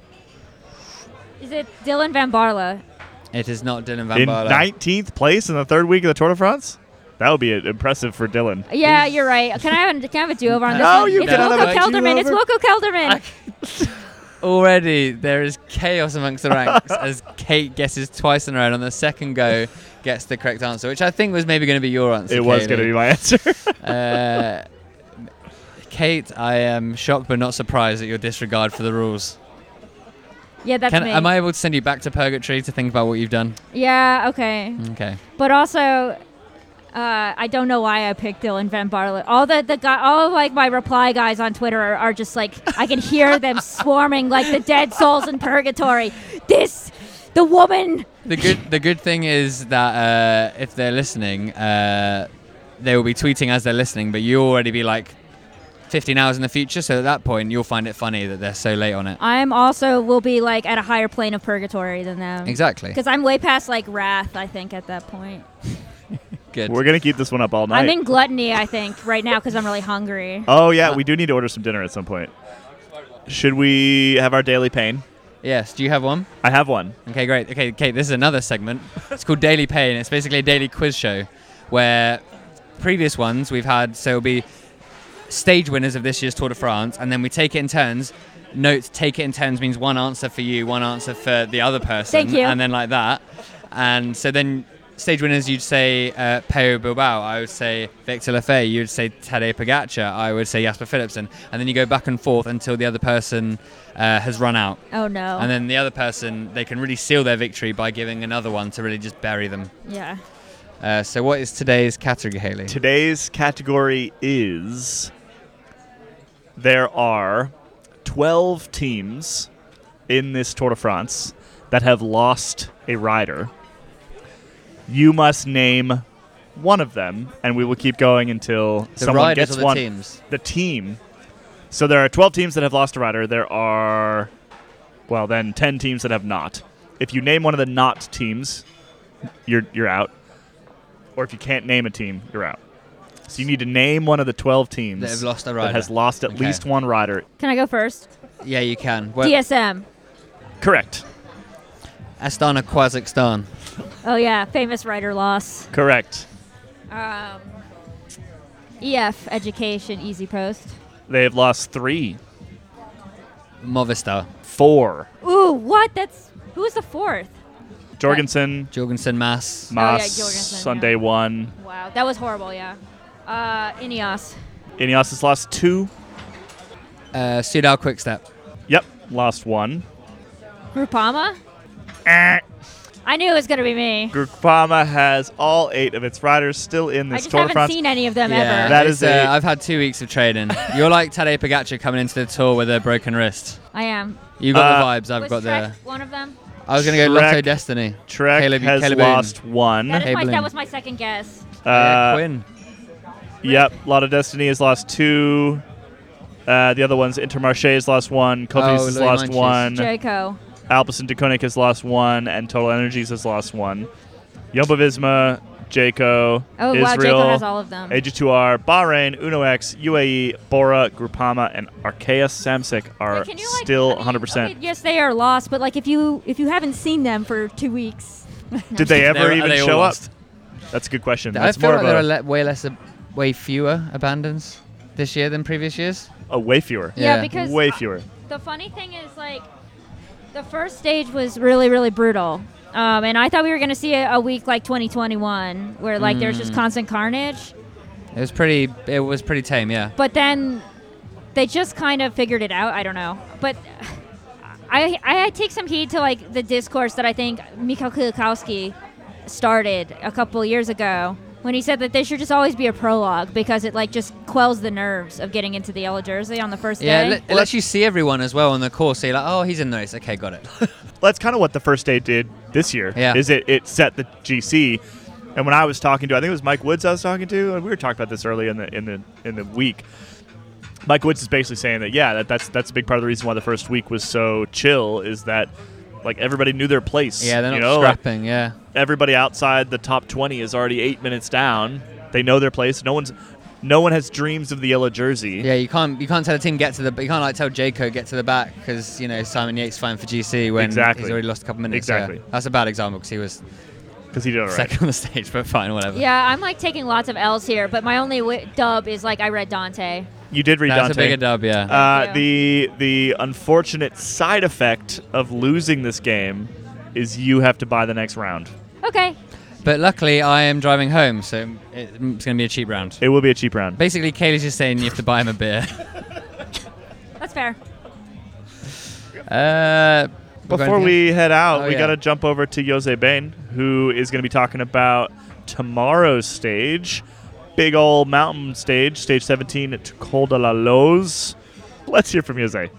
Is it Dylan Van Barle? It is not Dylan Van In Baarle. nineteenth place in the third week of the Tour de France? That would be uh, impressive for Dylan. Yeah, you're right. Can I have a, can I have a do-over on this No, one? you it's cannot Wilco have a Kelderman. It's do-over. Wilco Kelderman. Already, there is chaos amongst the ranks as Kate guesses twice in a row, and on the second go gets the correct answer, which I think was maybe going to be your answer. It was Kaylee. going to be my answer. Uh, Kate, I am shocked but not surprised at your disregard for the rules. Yeah, that's Can, me. am I able to send you back to purgatory to think about what you've done? Yeah, okay. Okay. But also, uh, I don't know why I picked Dylan Van Barle. All the the guy, all of, like my reply guys on Twitter are, are just like I can hear them swarming like the dead souls in purgatory. This, the woman. The good the good thing is that uh, if they're listening, uh, they will be tweeting as they're listening, but you'll already be like fifteen hours in the future, so at that point you'll find it funny that they're so late on it. I'm also will be like at a higher plane of purgatory than them. Exactly. Because I'm way past like wrath. I think at that point. Good. We're going to keep this one up all night. I'm in gluttony. I think right now because I'm really hungry. oh, yeah, we do need to order some dinner at some point. Should we have our daily pain? Yes. Do you have one? I have one. Okay, great. Okay, Kate, this is another segment. It's called Daily Pain. It's basically a daily quiz show where previous ones we've had, so it'll be stage winners of this year's Tour de France, and then we take it in turns. Note, take it in turns means one answer for you, one answer for the other person. Thank you. And then like that. And so then stage winners, you'd say uh, Peo Bilbao. I would say Victor Lafay. You'd say Tadej Pogacar. I would say Jasper Philipsen. And then you go back and forth until the other person uh, has run out. Oh no. And then the other person, they can really seal their victory by giving another one to really just bury them. yeah. Uh, so what is today's category, Haley? Today's category is there are twelve teams in this Tour de France that have lost a rider. You must name one of them, and we will keep going until The someone riders gets or the one. teams? The team. So there are twelve teams that have lost a rider. There are, well, then ten teams that have not. If you name one of the not teams, you're you're out. Or if you can't name a team, you're out. So you need to name one of the twelve teams That have lost a that rider. has lost at Okay. least one rider. Can I go first? Yeah, you can. Well, D S M. Correct. Astana Kazakhstan. Oh yeah, famous writer loss. Correct. Um, E F Education Easy Post. They have lost three. Movistar. Four. Ooh, what? That's who was the fourth? Jorgensen, Jorgensen Mass. Maas, Oh, yeah, Jorgensen, Sunday yeah. one. Wow, that was horrible. Yeah. Uh, Ineos. Ineos has lost two. Uh, Sudal Quickstep. Yep, lost one. Groupama. Eh. I knew it was gonna be me. Groupama has all eight of its riders still in I this just Tour de haven't France. seen any of them Yeah, ever. That it's, is a- uh, I've had two weeks of training. You're like Tadej Pogacar coming into the tour with a broken wrist. I am. You got Uh, the vibes. I've was got Trek the. one of them? I was gonna go Trek- Lotto Destiny. Trek Caleb- has Caleb lost one. That, is my, Cabling. that was my second guess. yeah, Uh, Quinn. Yep, Lot of Destiny has lost two. Uh, the other one's Intermarché has lost one. Coface Oh, has Louis lost Manches. one. Jayco. Alpecin Deconic has lost one. And Total Energies has lost one. Jumbo Visma, Jayco, Oh, Israel, wow, Jayco has all of them. A G two R, Bahrain, UNOX, U A E, Bora, Groupama, and Arkeas Samsic are Wait, can you, like, still I mean, one hundred percent. okay, yes, they are lost, but like if you if you haven't seen them for two weeks, Did they ever They're- even they all show up? lost. That's a good question. I That's feel more like of there a, are le- way less, ab- way fewer abandons this year than previous years. oh, way fewer. yeah, Yeah. because Way uh, fewer. the funny thing is like the first stage was really really brutal, um, and I thought we were gonna see a, a week like twenty twenty-one where like there's Mm. just constant carnage, It was pretty. It was pretty tame. Yeah. but then they just kind of figured it out. I don't know, but. I, I take some heed to like the discourse that I think Mikhail Kulikowski started a couple years ago when he said that there should just always be a prologue because it like just quells the nerves of getting into the yellow jersey on the first Yeah, day. it, let- it lets you see everyone as well on the course. So you're like, oh, he's in the race. Okay, got it. That's kind of what the first day did this year. Yeah. Is it it set the G C, and when I was talking to, I think it was Mike Woods I was talking to, and we were talking about this early in the in the in the week. Mike Woods is basically saying that yeah, that, that's that's a big part of the reason why the first week was so chill is that like everybody knew their place. Yeah, they're not you know? Like, scrapping. Yeah. everybody outside the top twenty is already eight minutes down. They know their place. No one's no one has dreams of the yellow jersey. Yeah, you can't you can't tell a team get to the you can't like tell Jayco get to the back because you know Simon Yates fine for G C when Exactly. he's already lost a couple minutes. Exactly. Yeah. That's a bad example because he was Because he did it right. second on the stage, but fine, whatever. Yeah, I'm like taking lots of L's here, but my only w- dub is like I read Dante. You did read That's Dante. a bigger dub, yeah. Uh, Thank the the unfortunate side effect of losing this game is you have to buy the next round. Okay. But luckily, I am driving home, so it's going to be a cheap round. It will be a cheap round. Basically, Kaylee's just saying you have to buy him a beer. That's fair. uh, Before we head out, Oh, we yeah. got to jump over to Jose Bain, who is going to be talking about tomorrow's stage. Big old mountain stage, stage seventeen at Col de la Loze. Let's hear from Jose.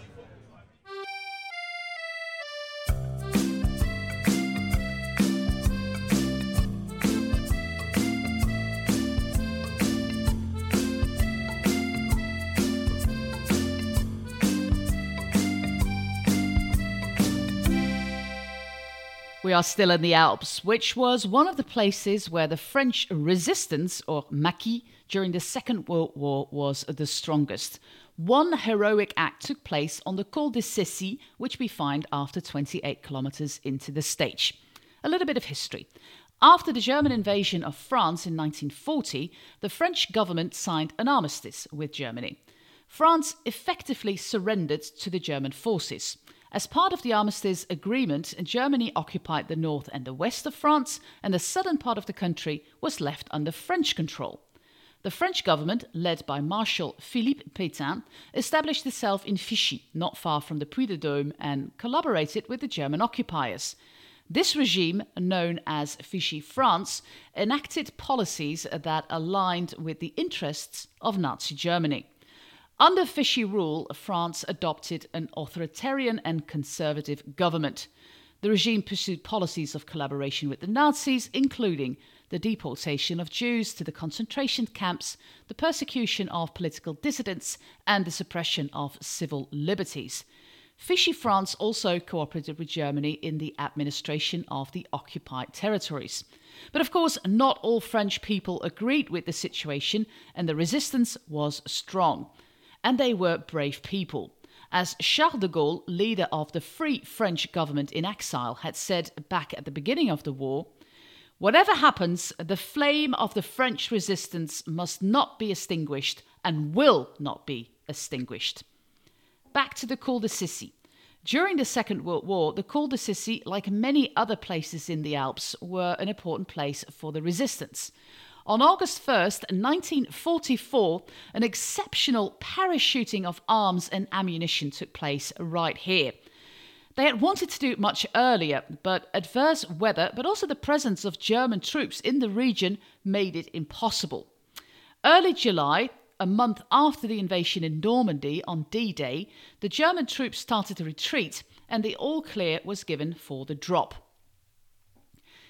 We are still in the Alps, which was one of the places where the French resistance, or maquis, during the Second World War was the strongest. One heroic act took place on the Col de Cessy, which we find after twenty-eight kilometers into the stage. A little bit of history. After the German invasion of France in nineteen forty, the French government signed an armistice with Germany. France effectively surrendered to the German forces. As part of the armistice agreement, Germany occupied the north and the west of France, and the southern part of the country was left under French control. The French government, led by Marshal Philippe Pétain, established itself in Vichy, not far from the Puy-de-Dôme, and collaborated with the German occupiers. This regime, known as Vichy France, enacted policies that aligned with the interests of Nazi Germany. Under Vichy rule, France adopted an authoritarian and conservative government. The regime pursued policies of collaboration with the Nazis, including the deportation of Jews to the concentration camps, the persecution of political dissidents, and the suppression of civil liberties. Vichy France also cooperated with Germany in the administration of the occupied territories. But of course, not all French people agreed with the situation, and the resistance was strong. And they were brave people. As Charles de Gaulle, leader of the Free French government in exile, had said back at the beginning of the war, "Whatever happens, the flame of the French resistance must not be extinguished and will not be extinguished." Back to the Col de Cessy. During the Second World War, the Col de Cessy, like many other places in the Alps, were an important place for the resistance. On August first, nineteen forty-four, an exceptional parachuting of arms and ammunition took place right here. They had wanted to do it much earlier, but adverse weather, but also the presence of German troops in the region, made it impossible. Early July, a month after the invasion in Normandy on D-Day, the German troops started to retreat, and the all-clear was given for the drop.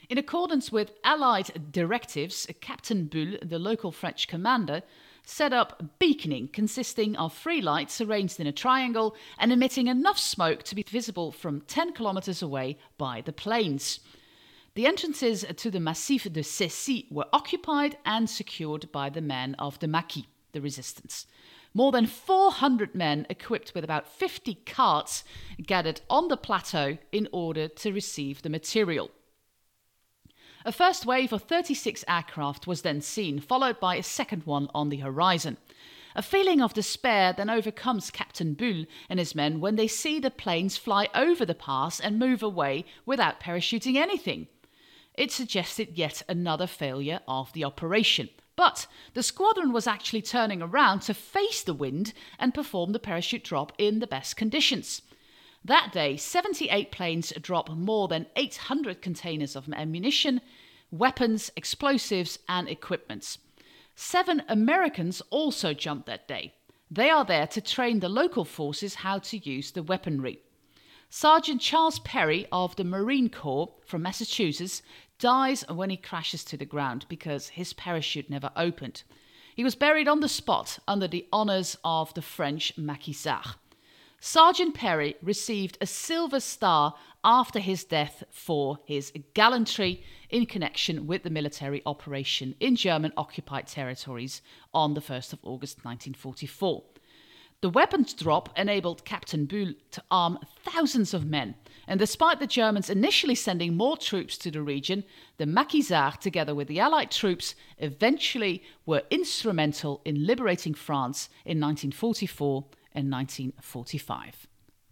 In accordance with Allied directives, Captain Bull, the local French commander, set up beaconing consisting of three lights arranged in a triangle and emitting enough smoke to be visible from ten kilometers away by the planes. The entrances to the Massif de Cessy were occupied and secured by the men of the Maquis, the resistance. More than four hundred men equipped with about fifty carts gathered on the plateau in order to receive the material. A first wave of thirty-six aircraft was then seen, followed by a second one on the horizon. A feeling of despair then overcomes Captain Bull and his men when they see the planes fly over the pass and move away without parachuting anything. It suggested yet another failure of the operation. But the squadron was actually turning around to face the wind and perform the parachute drop in the best conditions. That day, seventy-eight planes dropped more than eight hundred containers of ammunition, weapons, explosives, and equipment. Seven Americans also jumped that day. They are there to train the local forces how to use the weaponry. Sergeant Charles Perry of the Marine Corps from Massachusetts dies when he crashes to the ground because his parachute never opened. He was buried on the spot under the honours of the French maquisards. Sergeant Perry received a Silver Star after his death for his gallantry in connection with the military operation in German-occupied territories on the first of August nineteen forty-four. The weapons drop enabled Captain Bull to arm thousands of men, and despite the Germans initially sending more troops to the region, the maquisards, together with the Allied troops, eventually were instrumental in liberating France in nineteen forty-four and nineteen forty-five.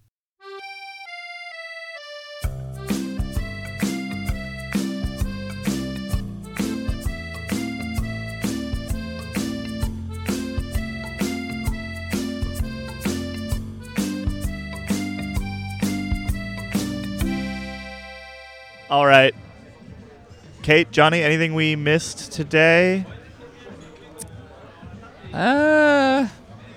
All right. Kate, Johnny, anything we missed today? Uh,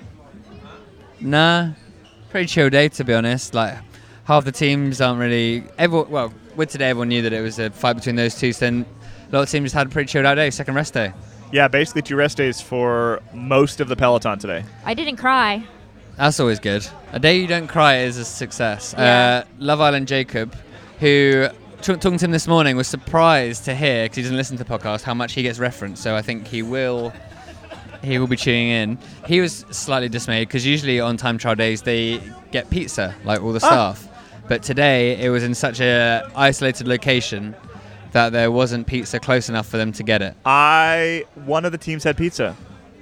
nah. Pretty chill day, to be honest. Like, half the teams aren't really... Everyone, well, with today, everyone knew that it was a fight between those two, so then a lot of teams just had a pretty chilled out day, second rest day. Yeah, basically two rest days for most of the peloton today. I didn't cry. That's always good. A day you don't cry is a success. Yeah. Uh, Love Island Jacob, who... Talking to him this morning, was surprised to hear, because he doesn't listen to the podcast, how much he gets referenced. So I think he will he will be tuning in. He was slightly dismayed, because usually on time trial days they get pizza, like all the staff. Ah. But today it was in such a isolated location that there wasn't pizza close enough for them to get it. I one of the teams had pizza.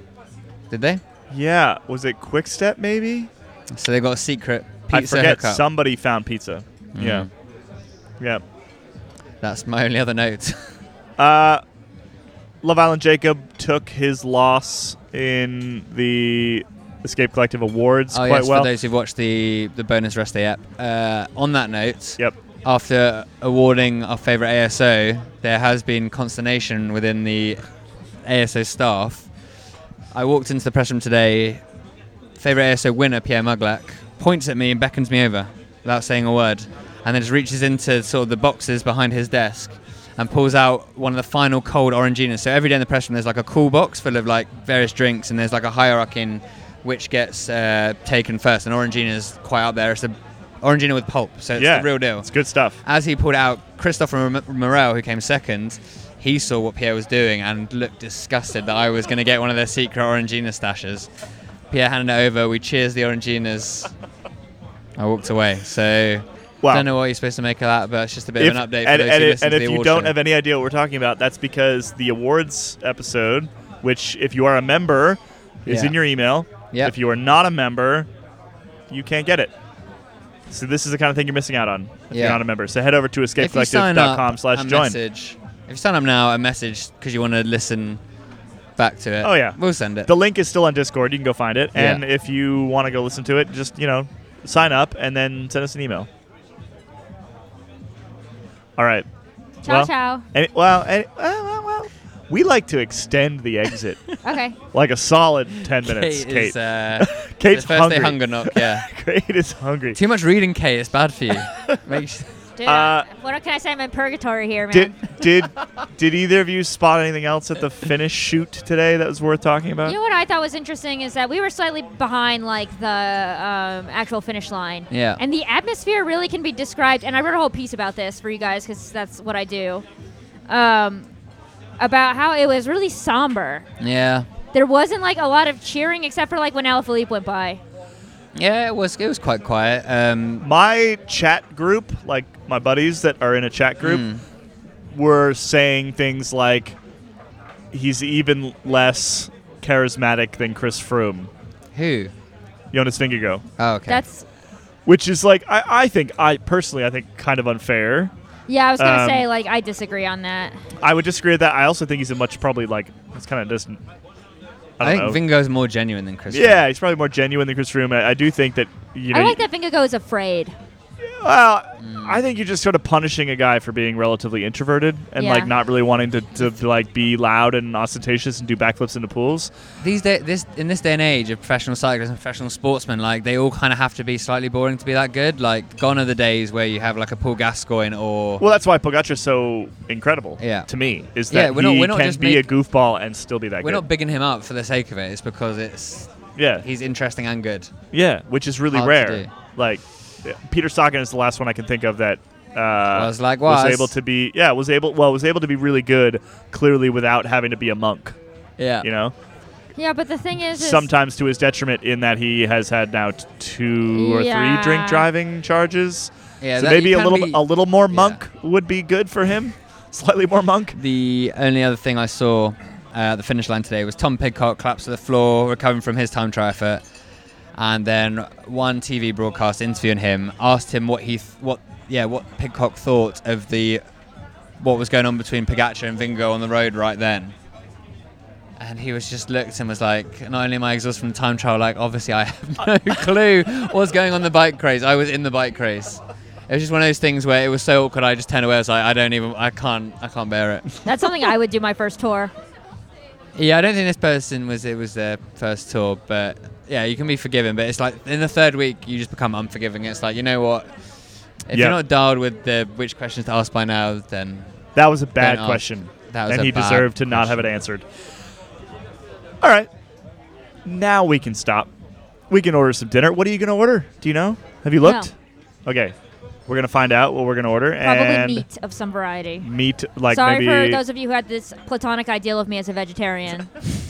Did they? Yeah. Was it Quick Step, maybe? So they got a secret pizza I forget hookup. Somebody found pizza. Mm. Yeah. Yeah. That's my only other note. uh, Love Island Jacob took his loss in the Escape Collective Awards oh, quite yes, well. For those who've watched the, the bonus rest day app. Uh, on that note, yep. After awarding our favourite A S O, there has been consternation within the A S O staff. I walked into the press room today, favourite A S O winner, Pierre Muglack, points at me and beckons me over without saying a word. And then just reaches into sort of the boxes behind his desk and pulls out one of the final cold Oranginas. So every day in the press room there's like a cool box full of like various drinks, and there's like a hierarchy in which gets uh, taken first. And Orangina's quite up there. It's a Orangina with pulp, so it's yeah, the real deal. It's good stuff. As he pulled out, Christopher Morel, who came second, he saw what Pierre was doing and looked disgusted that I was going to get one of their secret Orangina stashes. Pierre handed it over. We cheers the Oranginas. I walked away. So... Wow. I don't know what you're supposed to make of that, but it's just a bit if, of an update for and, those and who it, listen and to the if you award don't show. have any idea what we're talking about, that's because the awards episode, which if you are a member, is yeah. in your email. Yep. If you are not a member, you can't get it. So this is the kind of thing you're missing out on if yeah. you're not a member. So head over to escape if you collective sign dot up com slash a join. Message, if you sign up now, a message because you want to listen back to it. Oh, yeah. We'll send it. The link is still on Discord. You can go find it. Yeah. And if you want to go listen to it, just, you know, sign up and then send us an email. All right. Ciao, well, ciao. Any, well, any, well, well, well, we like to extend the exit. Okay. Like a solid ten minutes, Kate. Kate. Is, uh, Kate's the first hungry. day hunger knock, yeah. Kate is hungry. Too much reading, Kate. It's bad for you. Makes Dude, Uh, what can I say? I'm in purgatory here, man. Did did did either of you spot anything else at the finish shoot today that was worth talking about? You know what I thought was interesting is that we were slightly behind like the um, actual finish line. Yeah. And the atmosphere really can be described, and I wrote a whole piece about this for you guys because that's what I do, um, about how it was really somber. Yeah. There wasn't like a lot of cheering except for like when Alaphilippe went by. Yeah, it was. It was quite quiet. Um, My chat group, like my buddies that are in a chat group, Mm. were saying things like he's even less charismatic than Chris Froome, who? Jonas Vingegaard, Oh, okay. That's which is like I, I think I personally I think kind of unfair. yeah. I was gonna Um, say like I disagree on that. I would disagree with that. I also think he's a much probably like it's kind of doesn't. I, I, don't think know. Vingegaard's more genuine than Chris. Yeah, he's probably more genuine than Chris Froome. I, I do think that you know. I like that Vingegaard is afraid. Well, I think you're just sort of punishing a guy for being relatively introverted and Yeah. like not really wanting to, to, to like be loud and ostentatious and do backflips into pools. These day, this in this day and age of professional cyclists and professional sportsmen, like they all kind of have to be slightly boring to be that good. Like gone are the days where you have like a Paul Gascoigne or Well, that's why Pogacar's so incredible. Yeah. To me, is Yeah, that we're he not- we're not can just be make- a goofball and still be that we're good. not bigging him up for the sake of it. It's because it's yeah, he's interesting and good. yeah, which is really Hard to rare. do. Like yeah, Peter Sagan is the last one I can think of that. Uh, Was like was. able to be yeah was able well was able to be really good clearly without having to be a monk. Yeah. You know. Yeah, but the thing is, is Sometimes to his detriment in that he has had now t- two or Yeah. three drink driving charges. Yeah, so that- maybe you a can little be- a little more yeah. monk would be good for him. Slightly more monk. The only other thing I saw uh, at the finish line today was Tom Pidcock collapsed to the floor, recovering from his time trial effort, and then one T V broadcast interviewing him asked him what he th- what yeah what Pidcock thought of the what was going on between Pogacar and Vingegaard on the road right then. And he was just looked and was like, not only am I exhausted from the time trial, like obviously I have no clue what's going on in the bike race. I was in the bike race. It was just one of those things where it was so awkward. I just turned away. I was like, I don't even, I can't, I can't bear it. that's something I would do my first tour. Yeah, I don't think this person was, it was their first tour, but yeah, you can be forgiven. But it's like in the third week, you just become unforgiving. It's like, you know what? If Yeah. you're not dialed with the which questions to ask by now, then That was a bad Don't ask. question. that was and a he bad deserved to not have it question. answered. All right. Now we can stop. We can order some dinner. What are you going to order? Do you know? Have you looked? Okay. We're going to find out what we're going to order. Probably and meat of some variety. Meat, like Sorry maybe. for those of you who had this platonic ideal of me as a vegetarian.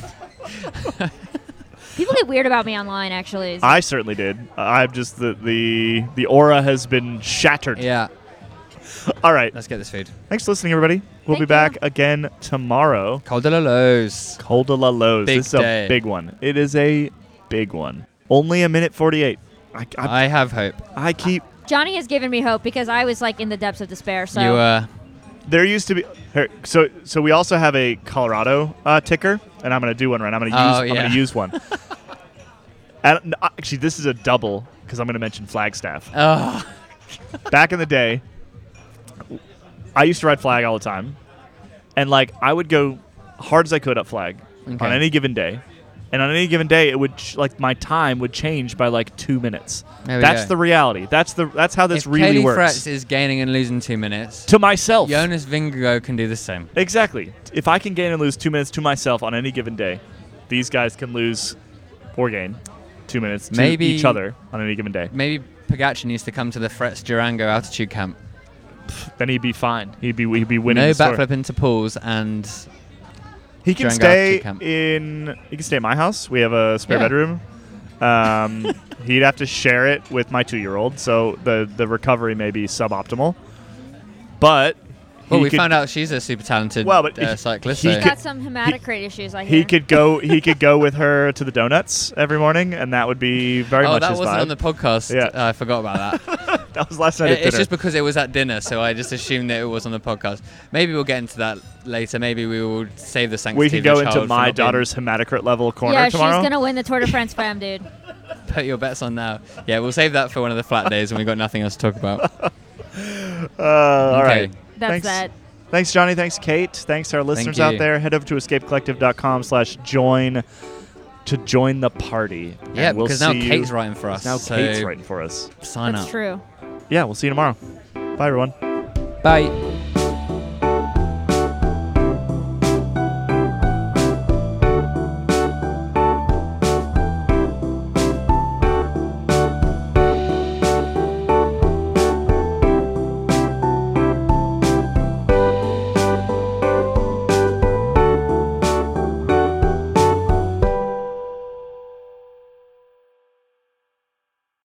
People get weird about me online, actually. I certainly did. I've just the the the aura has been shattered. Yeah, All right. let's get this food. Thanks for listening, everybody. We'll Thank be back you. again tomorrow. Col de la Loze. Col de la Loze. Big This is a day. big one. It is a big one. Only a minute forty-eight. I, I, I have hope. I keep. Johnny has given me hope because I was like in the depths of despair. So You uh, There used to be. Here, so so we also have a Colorado uh, ticker, and I'm going to do one right. I'm going to use. Oh, I'm going yeah. to use one. and n- actually, this is a double because I'm going to mention Flagstaff. oh, Back in the day, I used to ride flag all the time, and like I would go hard as I could up flag Okay. on any given day, and on any given day, it would ch- like my time would change by like two minutes. There we That's go. the reality. That's the that's how this if really Katie works. Fretz is gaining and losing two minutes, To myself, Jonas Vingegaard can do the same. exactly. If I can gain and lose two minutes to myself on any given day, these guys can lose or gain two minutes to Maybe- each other on any given day. Maybe Pogacar needs to come to the Fretz Durango altitude camp. Then he'd be fine. He'd be he'd be winning. No the story. backflip into pools and He can Durango stay altitude camp. in. He can stay at my house. We have a spare Yeah. bedroom. Um, he'd have to share it with my two-year-old, so the the recovery may be suboptimal. But well, he we could, found out she's a super talented Well, but uh, he- cyclist. he so He's got some hematocrit issues. I hear. he could go. He could go with her to the donuts every morning, and that would be very oh, much that his wasn't vibe. on the podcast. Yeah. Uh, I forgot about that. That was last night It- at dinner. it's just because it was at dinner, so I just assumed that it was on the podcast. Maybe we'll get into that later. Maybe we will save the sanctity. we can of the go child into for my not being- daughter's hematocrit level corner yeah, tomorrow. she's gonna win the Tour de France, fam, dude. Put your bets on now. Yeah, we'll save that for one of the flat days when we've got nothing else to talk about. Uh, all Okay. right. That's Thanks. that. Thanks, Johnny. Thanks, Kate. Thanks to our listeners out you. there. Head over to escape collective dot com slash join to join the party. Yeah, And we'll because now see you- Kate's writing for us. Now so Kate's writing for us. Sign That's up. true. Yeah, we'll see you tomorrow. Bye, everyone. Bye.